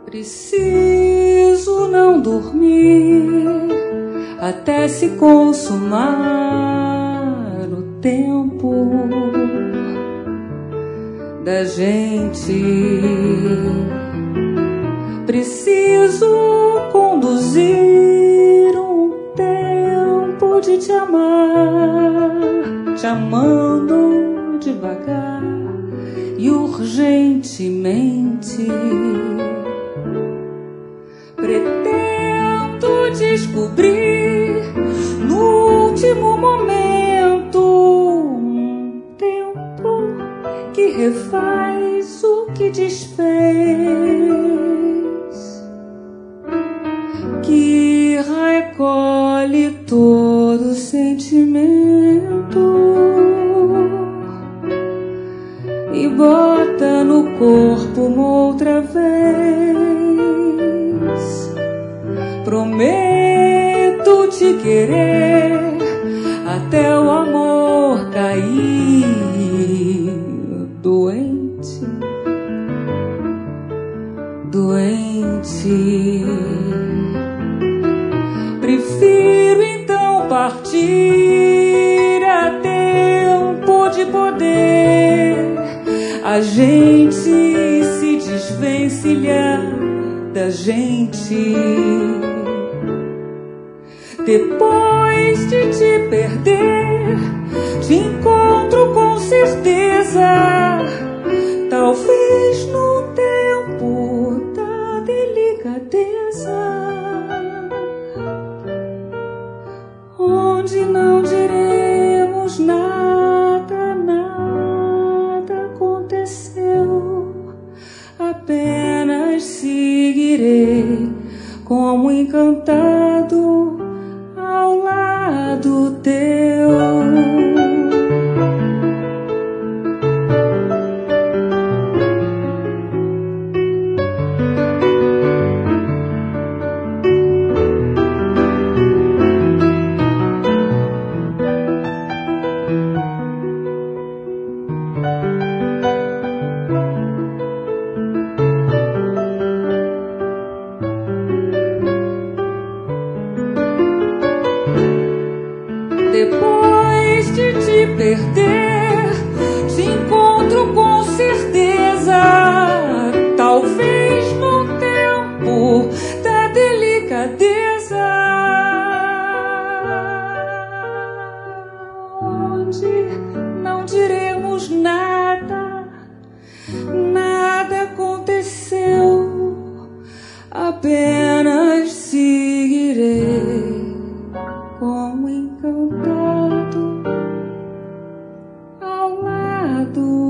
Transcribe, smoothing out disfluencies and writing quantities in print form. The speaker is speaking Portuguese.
Preciso não dormir até se consumar o tempo da gente. Preciso conduzir um tempo de te amar, te amando devagar e urgentemente. Pretendo descobrir no último momento um tempo que refaz o que desfez, que recolhe todo sentimento e bota no corpo uma outra vez. Prometo te querer até o amor cair. Doente, doente. Prefiro então partir a tempo de poder a gente se desvencilhar da gente. Depois de te perder, te encontro com certeza, talvez no tempo da delicadeza, onde não diremos nada, nada aconteceu, apenas seguirei como encantado ao lado teu. Depois de te perder, te encontro com certeza, talvez no tempo da delicadeza, onde não diremos nada, nada aconteceu, apenas seguirei como encantado ao lado